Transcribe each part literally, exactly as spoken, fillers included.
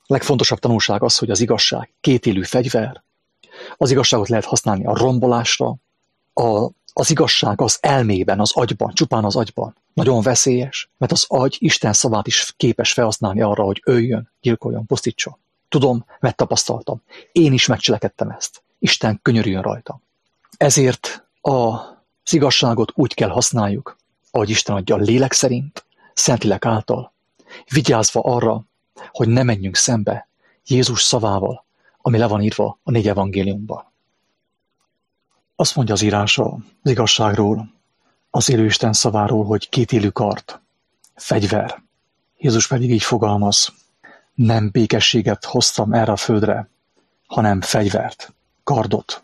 legfontosabb tanulság az, hogy az igazság kétélű fegyver. Az igazságot lehet használni a rombolásra. A, az igazság az elmében, az agyban, csupán az agyban. Nagyon veszélyes, mert az agy Isten szavát is képes felhasználni arra, hogy öljön, gyilkoljon, pusztítson. Tudom, mert tapasztaltam. Én is megcselekedtem ezt. Isten könyörüljön rajtam. Ezért az igazságot úgy kell használjuk, ahogy Isten adja, a lélek szerint, Szentlélek által, vigyázva arra, hogy ne menjünk szembe Jézus szavával, ami le van írva a négy evangéliumban. Azt mondja az írás az igazságról, az élő Isten szaváról, hogy kétélű kard, fegyver. Jézus pedig így fogalmaz, nem békességet hoztam erre a földre, hanem fegyvert, kardot.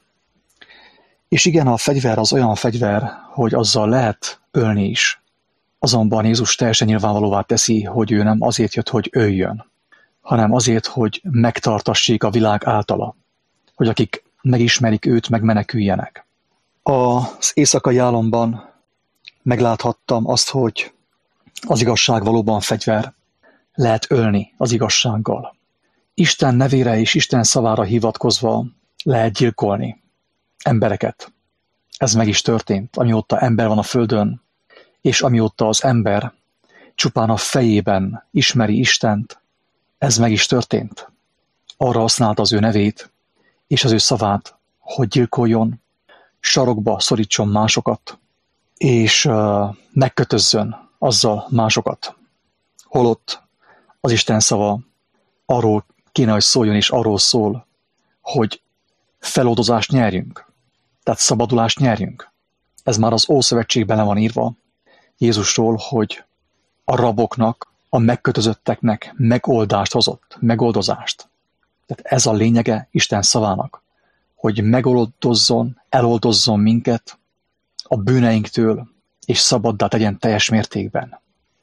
És igen, a fegyver az olyan fegyver, hogy azzal lehet ölni is. Azonban Jézus teljesen nyilvánvalóvá teszi, hogy ő nem azért jött, hogy öljön, hanem azért, hogy megtartassék a világ általa, hogy akik megismerik őt, megmeneküljenek. Az éjszakai álomban megláthattam azt, hogy az igazság valóban fegyver, lehet ölni az igazsággal. Isten nevére és Isten szavára hivatkozva lehet gyilkolni embereket. Ez meg is történt, amióta ember van a földön, és amióta az ember csupán a fejében ismeri Istent, ez meg is történt. Arra használta az ő nevét és az ő szavát, hogy gyilkoljon, sarokba szorítson másokat, és uh, megkötözzön azzal másokat. Holott az Isten szava arról kéne, hogy szóljon, és arról szól, hogy feloldozást nyerjünk, tehát szabadulást nyerjünk. Ez már az Ószövetségben le van írva Jézusról, hogy a raboknak, a megkötözötteknek megoldást hozott, megoldozást. Tehát ez a lényege Isten szavának, hogy megoldozzon, eloldozzon minket a bűneinktől, és szabaddá tegyen teljes mértékben.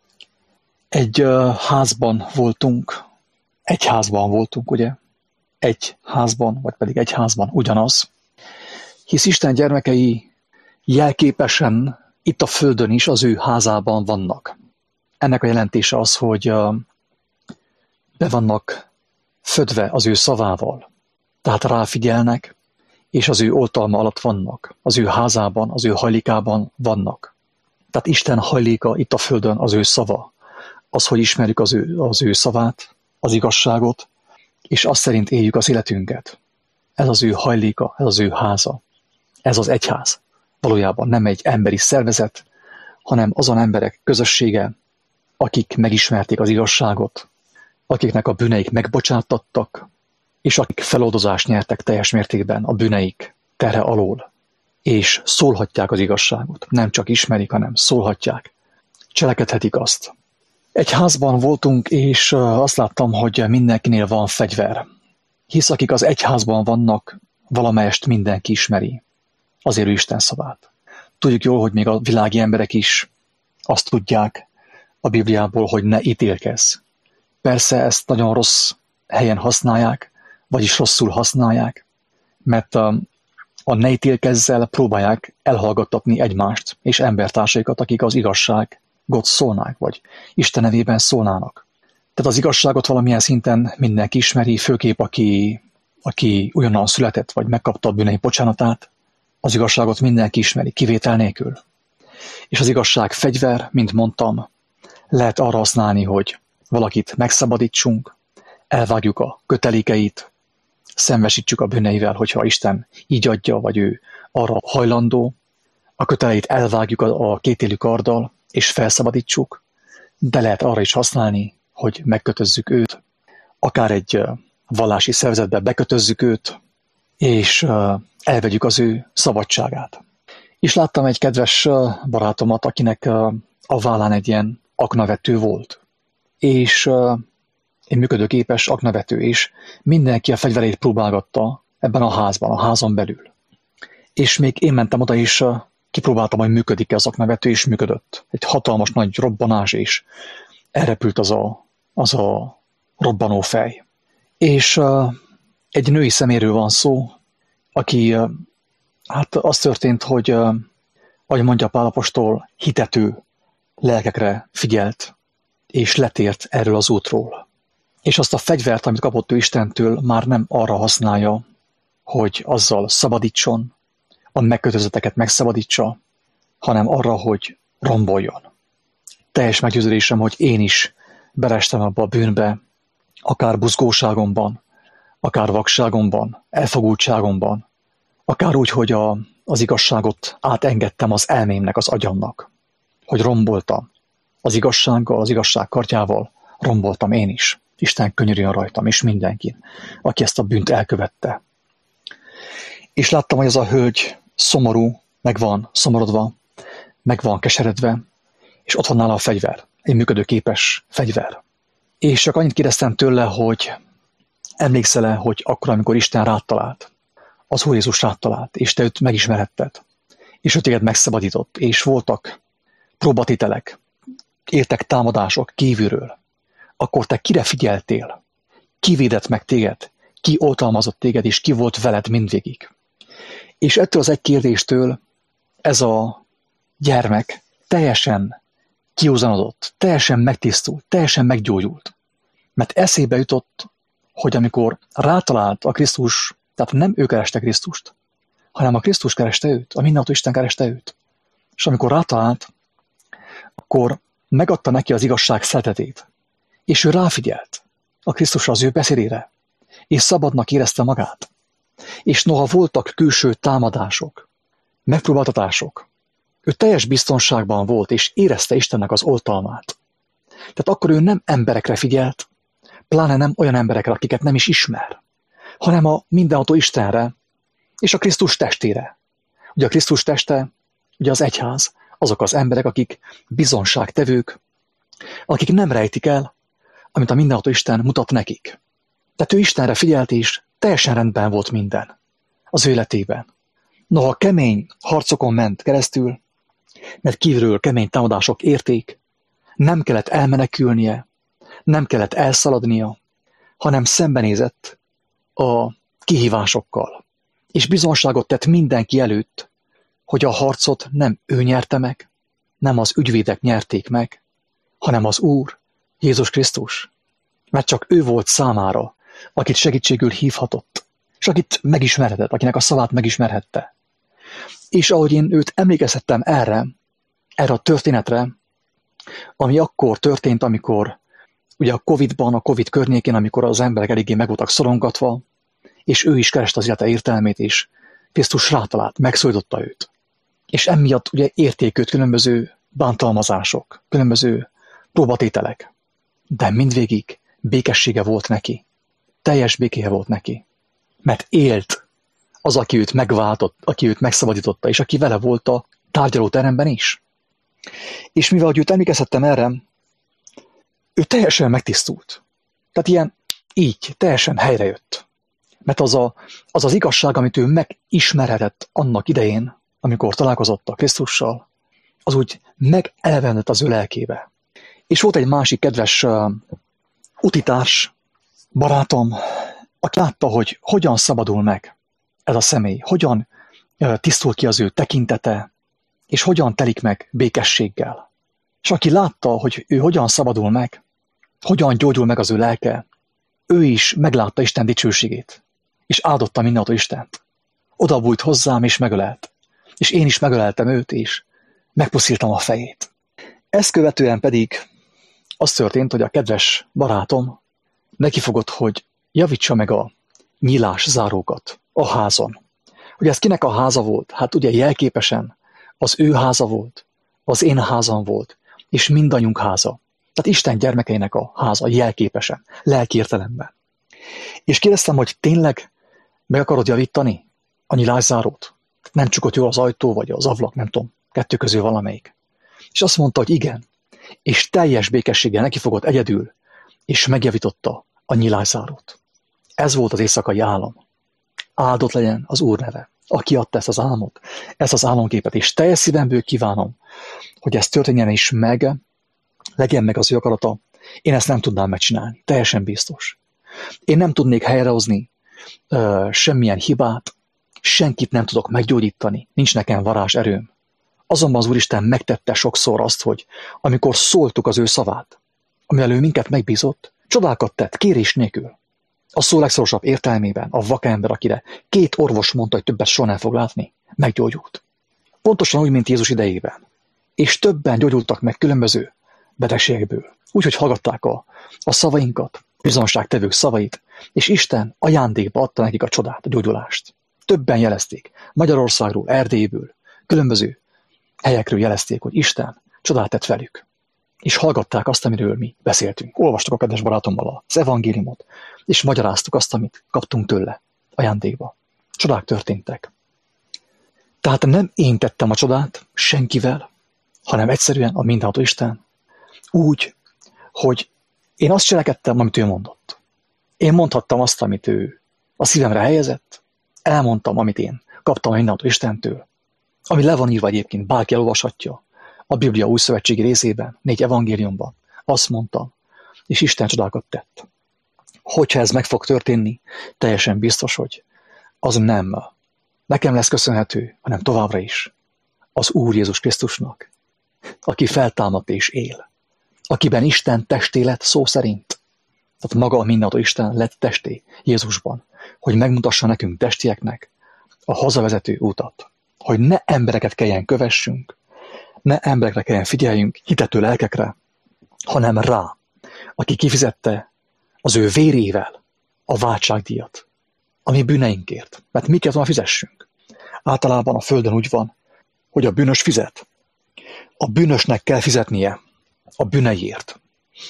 Egy uh, házban voltunk, egy házban voltunk, ugye? Egy házban, vagy pedig egy házban ugyanaz, hisz Isten gyermekei jelképesen itt a földön is az ő házában vannak. Ennek a jelentése az, hogy uh, be vannak födve az ő szavával, tehát ráfigyelnek, és az ő oltalma alatt vannak, az ő házában, az ő hajlékában vannak. Tehát Isten hajléka itt a földön az ő szava, az, hogy ismerjük az ő, az ő szavát, az igazságot, és azt szerint éljük az életünket. Ez az ő hajléka, ez az ő háza. Ez az egyház. Valójában nem egy emberi szervezet, hanem azon emberek közössége, akik megismerték az igazságot, akiknek a bűneik megbocsátattak, és akik feloldozást nyertek teljes mértékben a bűneik terhe alól, és szólhatják az igazságot. Nem csak ismerik, hanem szólhatják. Cselekedhetik azt. Egy házban voltunk, és azt láttam, hogy mindenkinél van fegyver. Hisz akik az egyházban vannak, valamelyest mindenki ismeri az élő Isten szavát. Tudjuk jól, hogy még a világi emberek is azt tudják a Bibliából, hogy ne ítélkezz. Persze ezt nagyon rossz helyen használják, vagyis rosszul használják, mert a, a ne ítélkezzel próbálják elhallgattatni egymást és embertársaikat, akik az igazságot szólnák, vagy Isten nevében szólnának. Tehát az igazságot valamilyen szinten mindenki ismeri, főképp aki, aki ugyanolyan született, vagy megkapta a bűnei bocsánatát, az igazságot mindenki ismeri, kivétel nélkül. És az igazság fegyver, mint mondtam, lehet arra használni, hogy valakit megszabadítsunk, elvágjuk a kötelékeit, szembesítsük a bűneivel, hogyha Isten így adja, vagy ő arra hajlandó, a köteleit elvágjuk a, a kétélű karddal, és felszabadítsuk, de lehet arra is használni, hogy megkötözzük őt, akár egy vallási szervezetbe bekötözzük őt, és elvegyük az ő szabadságát. És láttam egy kedves barátomat, akinek a vállán egy ilyen aknavető volt. És egy működőképes aknavető, és mindenki a fegyverét próbálgatta ebben a házban, a házon belül. És még én mentem oda, és kipróbáltam, hogy működik-e az aknavető, és működött. Egy hatalmas nagy robbanás, és elrepült az a, az a robbanó fej. És uh, egy női szeméről van szó, aki, uh, hát az történt, hogy, uh, ahogy mondja Pál apostol, hitető lelkekre figyelt, és letért erről az útról. és azt a fegyvert, amit kapott ő Istentől, már nem arra használja, hogy azzal szabadítson, a megkötözötteket megszabadítsa, hanem arra, hogy romboljon. Teljes meggyőződésem, hogy én is berestem abba a bűnbe, akár buzgóságomban, akár vakságomban, elfogultságomban, akár úgy, hogy a, az igazságot átengedtem az elmémnek, az agyamnak, hogy romboltam. Az igazsággal, az igazság kardjával romboltam én is. Isten könyörüljön rajtam, és mindenkin, aki ezt a bűnt elkövette. És láttam, hogy az a hölgy szomorú, meg van szomorodva, meg van keseredve, és ott van nála a fegyver, egy működőképes fegyver. És csak annyit kérdeztem tőle, hogy emlékszel-e, hogy akkor, amikor Isten rád talált, az Úr Jézus rád talált, és te őt megismerhetted, és ő téged megszabadított, és voltak próbatételek, értek támadások kívülről, akkor te kire figyeltél? Ki védett meg téged? Ki oltalmazott téged, és ki volt veled mindvégig? És ettől az egy kérdéstől ez a gyermek teljesen kiúzanodott, teljesen megtisztult, teljesen meggyógyult. Mert eszébe jutott, hogy amikor rátalált a Krisztus, tehát nem ő kereste Krisztust, hanem a Krisztus kereste őt, a mindenható Isten kereste őt. És amikor rátalált, akkor megadta neki az igazság szeretetét, és ő ráfigyelt a Krisztusra, az ő beszédére, és szabadnak érezte magát. És noha voltak külső támadások, megpróbáltatások, ő teljes biztonságban volt, és érezte Istennek az oltalmát. Tehát akkor ő nem emberekre figyelt, pláne nem olyan emberekre, akiket nem is ismer, hanem a mindenható Istenre és a Krisztus testére. Ugye a Krisztus teste, ugye az egyház, azok az emberek, akik bizonságtevők, akik nem rejtik el, amit a mindenható Isten mutat nekik. Tehát ő Istenre figyelt, és teljesen rendben volt minden az ő életében. Noha kemény harcokon ment keresztül, mert kívülről kemény támadások érték, nem kellett elmenekülnie, nem kellett elszaladnia, hanem szembenézett a kihívásokkal, és bizonságot tett mindenki előtt, hogy a harcot nem ő nyerte meg, nem az ügyvédek nyerték meg, hanem az Úr, Jézus Krisztus, mert csak ő volt számára, akit segítségül hívhatott, és akit megismerhetett, akinek a szavát megismerhette. És ahogy én őt emlékeztettem erre, erre a történetre, ami akkor történt, amikor ugye a Covidban, a Covid környékén, amikor az emberek eléggé meg voltak szorongatva, és ő is kereste az élete értelmét, és Krisztus rátalált, megszólította őt. És emiatt ugye érték őt különböző bántalmazások, különböző próbatételek. De mindvégig békessége volt neki. Teljes békéje volt neki. Mert élt az, aki őt megváltott, aki őt megszabadította, és aki vele volt a tárgyalóteremben is. És mivel hogy őt emlékeztettem erre, ő teljesen megtisztult. Tehát ilyen, így, teljesen helyrejött. Mert az, a, az az igazság, amit ő megismerhetett annak idején, amikor találkozott a Krisztussal, az úgy megelevenedett az ő lelkébe. És volt egy másik kedves uh, utitárs, barátom, aki látta, hogy hogyan szabadul meg ez a személy, hogyan uh, tisztul ki az ő tekintete, és hogyan telik meg békességgel. És aki látta, hogy ő hogyan szabadul meg, hogyan gyógyul meg az ő lelke, ő is meglátta Isten dicsőségét, és áldotta mindenható Istent. Oda bújt hozzám, és megölelt. És én is megöleltem őt, és megpuszíltam a fejét. Ezt követően pedig az történt, hogy a kedves barátom nekifogott, hogy javítsa meg a nyílás zárókat a házon. Hogy ez kinek a háza volt? Hát ugye jelképesen az ő háza volt, az én házam volt, és mindannyiunk háza. Tehát Isten gyermekeinek a háza jelképesen, lelki értelemben. És kérdeztem, hogy tényleg meg akarod javítani a nyilászárót? Nem csukott jól az ajtó, vagy az ablak, nem tudom, kettő közül valamelyik. És azt mondta, hogy igen, és teljes békességgel nekifogott egyedül, és megjavította a nyilászárót. Ez volt az éjszakai álom. Áldott legyen az Úr neve, aki adta ezt az álmot, ezt az álomképet, és teljes szívemből kívánom, hogy ez történjen is meg, legyen meg az ő akarata. Én ezt nem tudnám megcsinálni, teljesen biztos. Én nem tudnék helyrehozni uh, semmilyen hibát, senkit nem tudok meggyógyítani, nincs nekem varázs erőm. Azonban az Úristen megtette sokszor azt, hogy amikor szóltuk az ő szavát, amivel ő minket megbízott, Csodákat tett, kérés nélkül. A szó legszorosabb értelmében a vakember, akire két orvos mondta, hogy többet soha nem fog látni, meggyógyult. Pontosan úgy, mint Jézus idejében. És többen gyógyultak meg különböző betegségekből. Úgyhogy hallgatták a, a szavainkat, bizonságtevők szavait, és Isten ajándékba adta nekik a csodát, a gyógyulást. Többen jelezték, Magyarországról, Erdélyből, különböző helyekről jelezték, hogy Isten csodát tett velük. És hallgatták azt, amiről mi beszéltünk. Olvastuk a kedves barátommal az evangéliumot, és magyaráztuk azt, amit kaptunk tőle ajándékba. Csodák történtek. Tehát nem én tettem a csodát senkivel, hanem egyszerűen a mindenható Isten úgy, hogy én azt cselekedtem, amit ő mondott. Én mondhattam azt, amit ő a szívemre helyezett, elmondtam, amit én kaptam a mindenható Istentől, ami le van írva egyébként, bárki elolvashatja a Biblia új szövetségi részében, négy evangéliumban, azt mondtam, és Isten csodákat tett. Hogyha ez meg fog történni, teljesen biztos, hogy az nem nekem lesz köszönhető, hanem továbbra is az Úr Jézus Krisztusnak, aki feltámadt és él, akiben Isten testé lett szó szerint. Tehát maga a mindenható Isten lett testé Jézusban, hogy megmutassa nekünk testieknek a hazavezető utat, hogy ne embereket kelljen kövessünk, ne emberekre kelljen figyeljünk, hitető lelkekre, hanem rá, aki kifizette az ő vérével a váltságdíjat, a mi bűneinkért. Mert mi kellett volna fizessünk? Általában a földön úgy van, hogy a bűnös fizet. A bűnösnek kell fizetnie a bűneiért.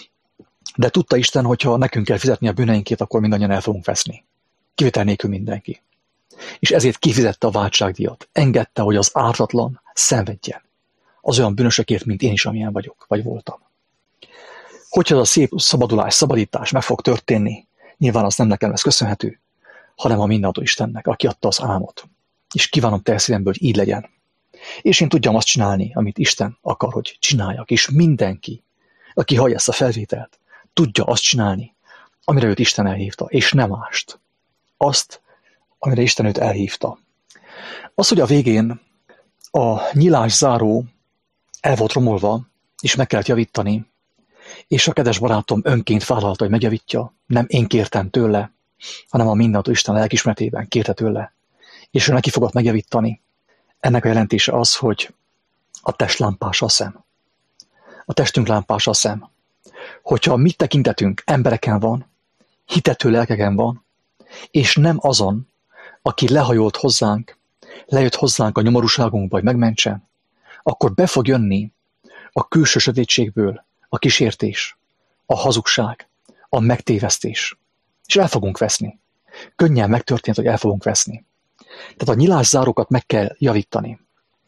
De tudta Isten, hogyha nekünk kell fizetni a bűneinkért, akkor mindannyian el fogunk veszni. Kivétel nélkül mindenki. És ezért kifizette a váltságdíjat. Engedte, hogy az ártatlan szenvedjen. Az olyan bűnösökért, mint én is, amilyen vagyok, vagy voltam. Hogyha ez a szép szabadulás, szabadítás meg fog történni, nyilván az nem nekem lesz köszönhető, hanem a mindenható Istennek, aki adta az álmot. És kívánom teljes szívemből, hogy így legyen. És én tudjam azt csinálni, amit Isten akar, hogy csináljak. És mindenki, aki hallja ezt a felvételt, tudja azt csinálni, amire őt Isten elhívta, és nem mást. Azt, amire Isten őt elhívta. Az, hogy a végén a nyilás záró el volt romolva, és meg kellett javítani, és a kedves barátom önként vállalta, hogy megjavítja, nem én kértem tőle, hanem a mindenható Isten lelkiismeretében kérte tőle, és ő neki fogott megjavítani. Ennek a jelentése az, hogy a test lámpása a szem. A testünk lámpása a szem. Hogyha a mi tekintetünk embereken van, hitető lelkeken van, és nem azon, aki lehajolt hozzánk, lejött hozzánk a nyomorúságunkba, hogy megmentsen, akkor be fog jönni a külső sötétségből a kísértés, a hazugság, a megtévesztés. És el fogunk veszni. Könnyen megtörtént, hogy el fogunk veszni. Tehát a nyilászárókat meg kell javítani.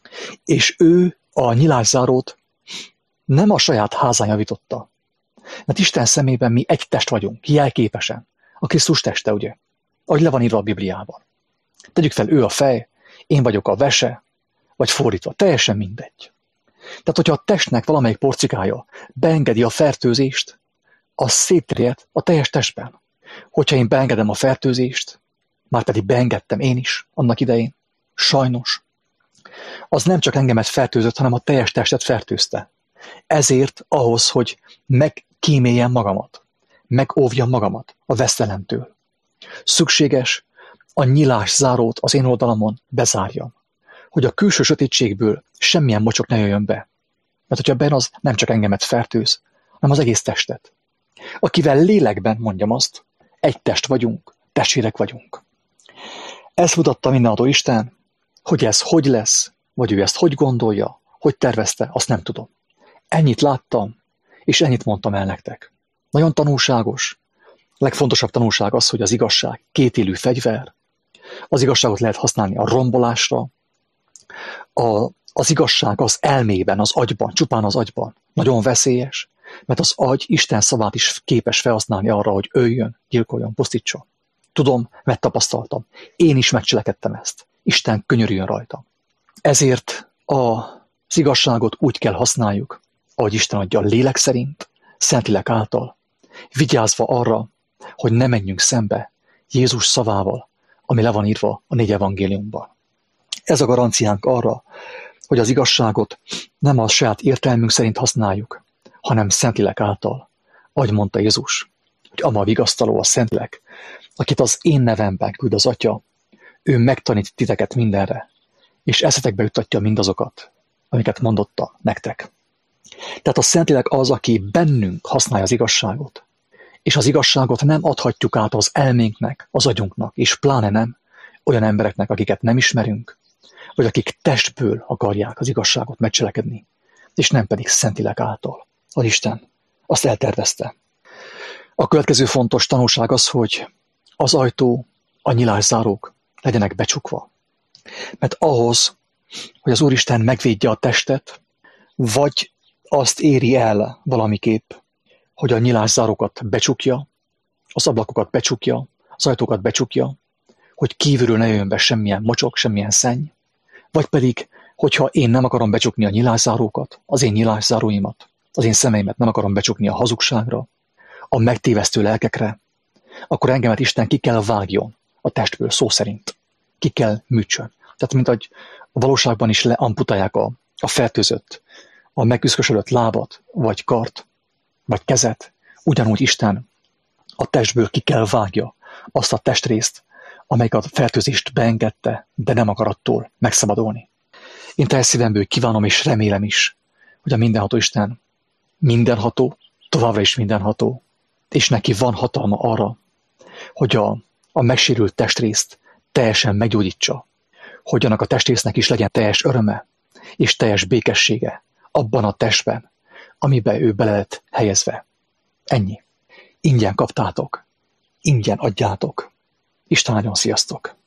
És ő a nyilászárót nem a saját házán javította. Mert Isten szemében mi egy test vagyunk, jelképesen. A Krisztus teste, ugye? Ahogy le van írva a Bibliában. Tegyük fel, ő a fej, én vagyok a vese, vagy fordítva, teljesen mindegy. Tehát, hogyha a testnek valamelyik porcikája beengedi a fertőzést, az szétterjed a teljes testben. Hogyha én beengedem a fertőzést, már pedig beengedtem én is annak idején, sajnos, az nem csak engemet fertőzött, hanem a teljes testet fertőzte. Ezért ahhoz, hogy megkíméljem magamat, megóvjam magamat a vesztelemtől, szükséges a nyilás zárót az én oldalamon bezárjam, hogy a külső sötétségből semmilyen mocsok ne jöjjön be. Mert hogyha benne az nem csak engemet fertőz, hanem az egész testet. Akivel lélekben, mondjam azt, egy test vagyunk, testvérek vagyunk. Ezt mutatta mindenható Isten, hogy ez hogy lesz, vagy ő ezt hogy gondolja, hogy tervezte, azt nem tudom. Ennyit láttam, és ennyit mondtam el nektek. Nagyon tanulságos. Legfontosabb tanulság az, hogy az igazság kétélű fegyver. Az igazságot lehet használni a rombolásra. A, az igazság az elmében, az agyban, csupán az agyban. Nagyon veszélyes, mert az agy Isten szavát is képes felhasználni arra, hogy öljön, gyilkoljon, pusztítson. Tudom, mert tapasztaltam. Én is megcselekedtem ezt. Isten könyörüljön rajta. Ezért az igazságot úgy kell használjuk, ahogy Isten adja a lélek szerint, Szentlélek által, vigyázva arra, hogy ne menjünk szembe Jézus szavával, ami le van írva a négy evangéliumban. Ez a garanciánk arra, hogy az igazságot nem a saját értelmünk szerint használjuk, hanem Szentlélek által, ahogy mondta Jézus. hogy ama vigasztaló, a Szentlélek, akit az én nevemben küld az Atya, ő megtanít titeket mindenre, és eszetekbe juttatja mindazokat, amiket mondotta nektek. Tehát a Szentlélek az, aki bennünk használja az igazságot, és az igazságot nem adhatjuk át az elménknek, az agyunknak, és pláne nem olyan embereknek, akiket nem ismerünk, vagy akik testből akarják az igazságot megcselekedni, és nem pedig Szentlélek által. Az Isten azt eltervezte. A következő fontos tanulság az, hogy az ajtó, a nyilászárók legyenek becsukva. Mert ahhoz, hogy az Úristen megvédje a testet, vagy azt éri el valamiképp, hogy a nyilászárókat becsukja, az ablakokat becsukja, az ajtókat becsukja, hogy kívülről ne jöjjön be semmilyen mocsok, semmilyen szenny, vagy pedig, hogyha én nem akarom becsukni a nyilászárókat, az én nyilászáróimat, az én szemeimet nem akarom becsukni a hazugságra, a megtévesztő lelkekre, akkor engemet Isten ki kell vágjon a testből, szó szerint. Ki kell műtsön. Tehát, mint ahogy a valóságban is leamputálják a, a fertőzött, a megüszkösödött lábat, vagy kart, vagy kezet, ugyanúgy Isten a testből ki kell vágja azt a testrészt, amelyik a fertőzést beengedte, de nem akar attól megszabadulni. Én teljes szívemből kívánom és remélem is, hogy a mindenható Isten mindenható, továbbra is mindenható, és neki van hatalma arra, hogy a, a megsérült testrészt teljesen meggyógyítsa, hogy annak a testrésznek is legyen teljes öröme és teljes békessége abban a testben, amiben ő bele lett helyezve. Ennyi. Ingyen kaptátok, ingyen adjátok. Isten áldjon, sziasztok!